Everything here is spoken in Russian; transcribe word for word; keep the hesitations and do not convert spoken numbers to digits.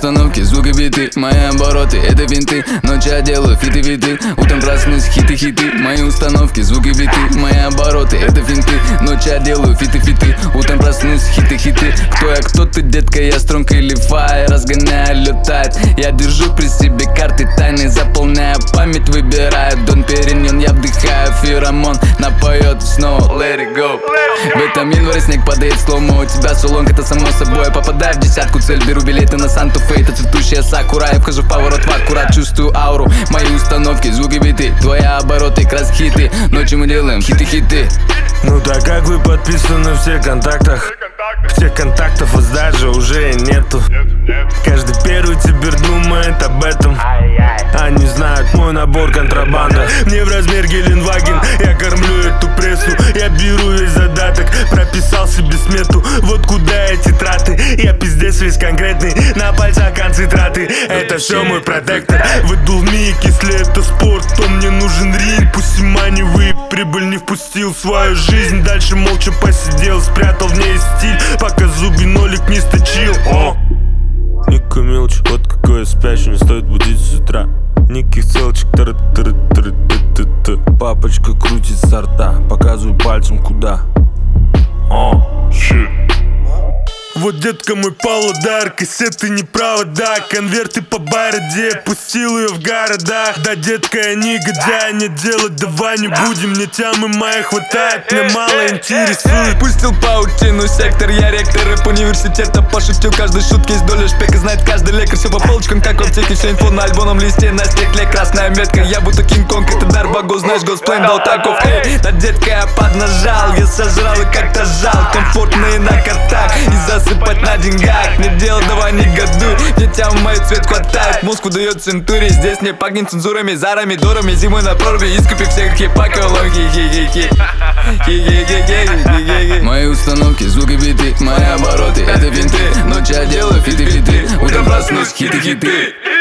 установки, звуки, биты, мои обороты, это винты. Ночью я делаю фиты-фиты, утром проснусь, хиты-хиты. Мои установки, звуки, биты, мои обороты, это винты. Ночью я делаю фиты-фиты, утром проснусь, хиты-хиты. Кто я, кто ты, детка, я струнка или фай, разгоняю, летает. Я держу при себе карты тайны, заполняю память, выбираю Дон Периньон, я вдыхаю феромон, напоет снова let it go. В этом январе снег падает в слоумо, у тебя солонка, это само собой. Попадаю в десятку, цель, беру билеты на Санта-Фе. Это цветущая сакура, я вхожу в поворот в аккурат, чувствую ауру. Мои установки, звуки, биты, твои обороты, крас-хиты. Ночью мы делаем хиты-хиты. Ну так как вы подписаны в всех контактах, всех контактов вас даже уже и нету. Каждый первый теперь думает об этом. Они знают мой набор контрабанда. Мне в размер Геленваген, я кормлю эту прессу. Я беру весь задаток, прописал себе смету. Вот куда эти траты, я пиздец весь конкретный. На пальцах концентраты, это все мой протектор. Выдул миг, если это спорт, то мне нужен ринг. Пусть мани вы прибыль не впустил в свою жизнь. Дальше молча посидел, спрятал в ней стиль, пока зубы нолик не сточил. О! Никакой мелочи, вот какой я спящий, не стоит будить с утра. Никаких ссылочек, тары-тары-тары-тары-тары. Папочка крутит со рта, показываю пальцем куда. О, щит. Вот, детка, мой павлодар, кассеты не провода, конверты по бороде, пустил ее в городах. Да, детка, я негодяй, не делать давай не будем. Мне тямы моей хватает, мне мало интересует. Пустил паутину, сектор, я ректор рэп университета. Пошутил, каждой шутки есть доля шпека. Знает каждый лекарь, все по полочкам, как в аптеке. Все инфо на альбомном листе, на стекле красная метка. Я будто Кинг-Конг, это дар богов, знаешь, госплейн дал таков. Эй, да, детка, я поднажал, я сожрал и как-то жал. Комфортные на картах и засыпать на деньгах. Не дело, давай не годуй, мне тям мой цвет хватает. Мозг выдает центуре, здесь не пахнет цензурами, зарами, дорами. Зимой на проруби, искупи всех хипаколом. Хи-хи-хи-хи, хи-хи-хи-хи. Мои установки, звуки, биты, мои обороты, это винты. Ночью я делаю фиты-фиты, утром проснусь, хиты-хиты.